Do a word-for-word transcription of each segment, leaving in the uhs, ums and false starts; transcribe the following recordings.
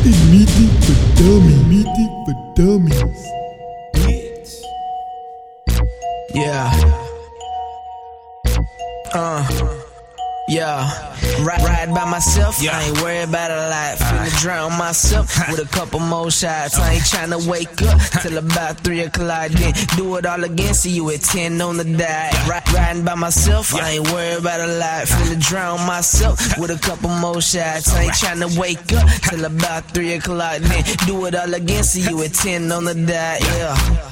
Meeting for dummies. Meeting for dummies. Bitch. Yeah. Uh. Yeah. Ride, ride by myself, yeah. I ain't worried about a lot. Finna drown myself with a couple more shots. I ain't tryna wake up till about three o'clock. Then do it all again, see you at ten on the dot. Ride, riding by myself, I ain't worried about a lot. Finna drown myself with a couple more shots. I ain't tryna wake up till about three o'clock. Then do it all again, see you at ten on the dot. Yeah.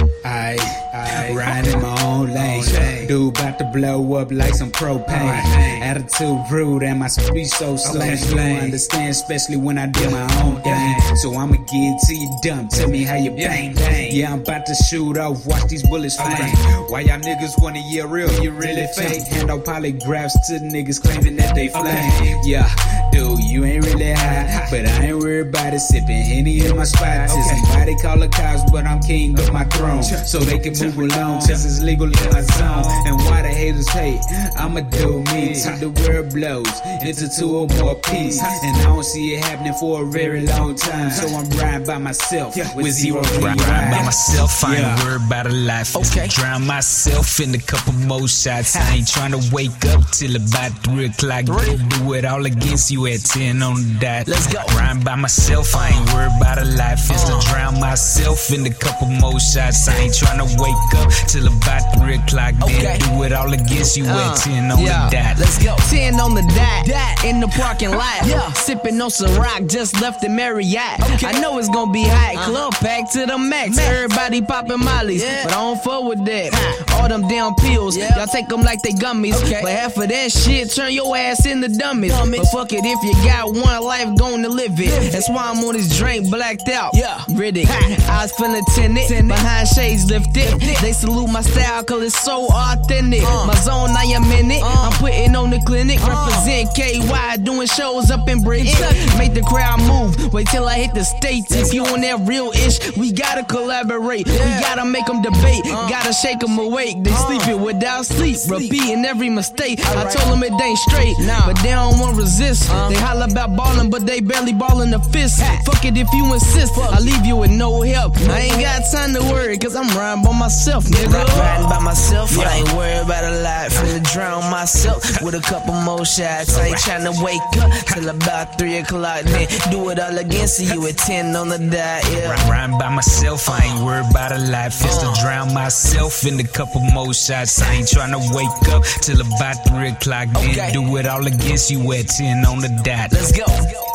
I, I riding in my own lane. Dude about to blow up like some propane. Attitude rude and my speech so slang. You don't understand, especially when I do my own thing. So I'ma get to you dumb. Tell me how you bang. Yeah, I'm about to shoot off. Watch these bullets flame. Why y'all niggas wanna hear real? You really fake. Hand out polygraphs to niggas claiming that they flame. Yeah, dude, you ain't really high, but I ain't worried about it. Sipping Henny in my spot. Till somebody call the cops, but I'm king of my throne. So they can move along, cause it's legal in my zone. And why the haters hate, I'ma do me till the world blows into two or more peace. And I don't see it happening for a very long time. So I'm riding by myself with zero Riding by myself, I ain't yeah. worried about a life. Okay. Drown myself in a couple more shots. I ain't tryna wake up till about three o'clock. Do it all against you at ten on the dot. Let's go. Riding by myself, I ain't worried about a life. It's to drown myself in a couple more shots. I ain't tryna wake up till about three o'clock. Okay. Then do it all against you uh, at ten on yeah. the dot. Let's go. ten on the dot. dot. In the parking lot. Yeah. Sipping on some rock, just left the Marriott. Okay. I know it's gonna be hot. Uh-huh. Club packed to the max. max. Everybody popping mollies, yeah. but I don't fuck with that. Huh. All them damn pills, yeah. y'all take them like they gummies. Okay. But half of that shit turn your ass into dummies. dummies. But fuck it, if you got one life, gonna live it. Live it. That's why I'm on this drink blacked out. Yeah. Riddick. I was feeling tinted, behind shades lifted. They salute my style cause it's so authentic. Uh. My zone, I am in it. Uh. I'm putting on the clinic. Uh. Represent K Y, doing shows up in Britain. Make the crowd move. Wait till I hit the States. If you on that real ish, we gotta collaborate. Yeah. We gotta make them debate. Uh. Gotta shake them awake. They uh. sleeping without sleep. Repeating every mistake. Right. I told them it ain't straight. Nah. But they don't want resist. Uh. They holler about ballin', but they barely ballin' the fist. Ha. Fuck it if you insist. Fuck. I leave you with no help. No. I ain't got time to worry, cause I'm riding by myself, nigga. Riding by myself, yeah. I ain't worried about a lot. Finna drown myself with a couple more shots. I ain't tryna wake up till about three o'clock. Then do it all again, see you at ten on the dot, yeah. Riding by myself, I ain't worried about a life. It's to drown myself in a couple more shots. I ain't tryna wake up till about three o'clock. Then okay. do it all against you at ten on the dot. Let's go.